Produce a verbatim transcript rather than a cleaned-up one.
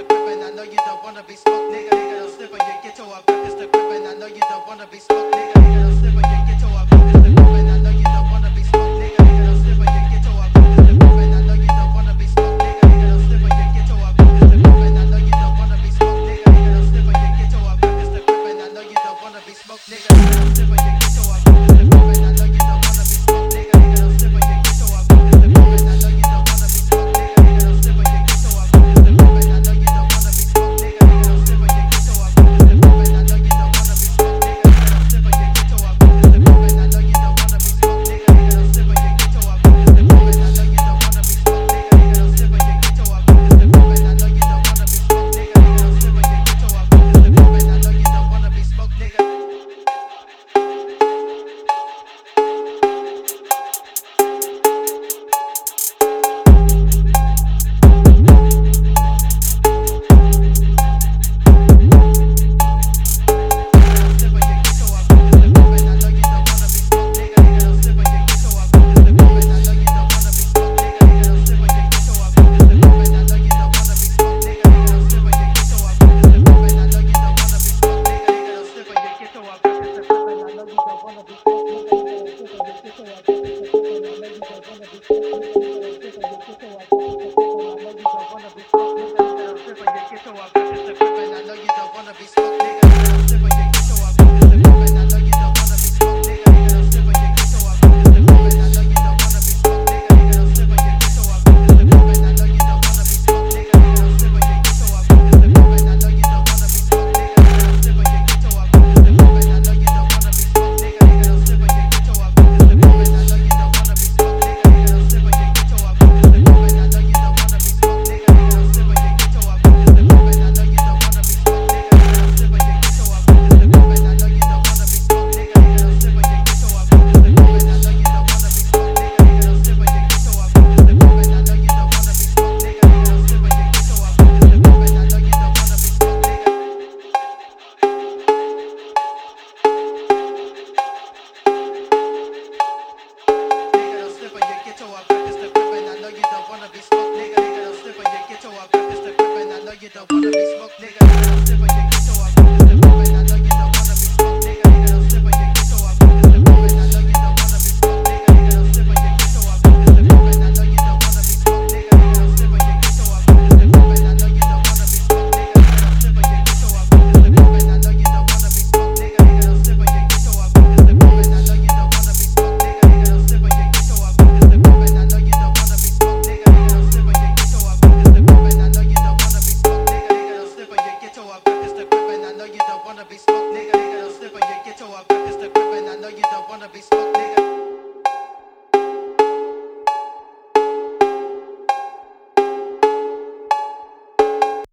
crib and I know you don't wanna be smoked, nigga. Nigga, don't slip on your ghetto. I got this the crib and I know you don't wanna be smoked, nigga. Nigga, don't slip on your ghetto. I got this the crib and I know you don't wanna be smoked, nigga. Nigga, don't slip on your ghetto. I got this the crib and I know you don't wanna be smoked, nigga. Nigga, don't slip on your ghetto. I got this the crib and I know you don't wanna be smoked, nigga. Nigga, don't slip on your ghetto. I got this the crib and I know you don't wanna be smoked, nigga. Nigga, don't slip on your ghetto. I got this the crib and I know you don't wanna be smoked, nigga. Nigga, don't slip on your ghetto. I got this the crib and I know you don't wanna be smoked, nigga. Nigga, don't slip on your ghetto. I got this the crib and I know you don't wanna be smoked, nigga. Nigga, don't slip on your ghetto. I got this the crib and I know you don't wanna be smoked, nigga. Nigga, don't slip on your ghetto. I got this the crib and I know you don't wanna be smoked, nigga. Nigga, don't slip on your ghetto. I got this the crib and I know you don't wanna be smoked, nigga. Nigga, don't slip on your ghetto. I got this the crib and I know you don't wanna be smoked, nigga. Nigga, don't slip on your ghetto. I got this the crib and I know you don't wanna be smoked, nigga. You don't wanna be smoked, nigga. Nigga, don't slip on your ghetto. I got this the crib and I know you don't wanna be smoked, nigga. Nigga, don't slip on your ghetto. I got this the crib and I know you don't wanna be smoked, nigga. Nigga, don't slip on your ghetto. I got this the crib and I know you don't wanna be smoked, nigga. Nigga, don't slip on your ghetto. I got this the crib and I know you don't wanna be smoked, nigga. Nigga, don't slip on your ghetto. I got this the crib and I know you don't wanna be smoked, nigga. Nigga, don't slip on your ghetto. I got this the crib and I know you don't wanna be smoked, nigga. Nigga, don't slip on your ghetto. I got this the crib and I know you don't wanna be smoked, nigga. Nigga, don't slip on your ghetto. I got this the crib and I know you don't wanna be smoked, nigga. Nigga, don't slip on your ghetto. I got this the crib and I know you don't wanna be smoked, nigga. Nigga, don't slip on your ghetto. I got this the crib and I know you don't wanna be smoked, nigga.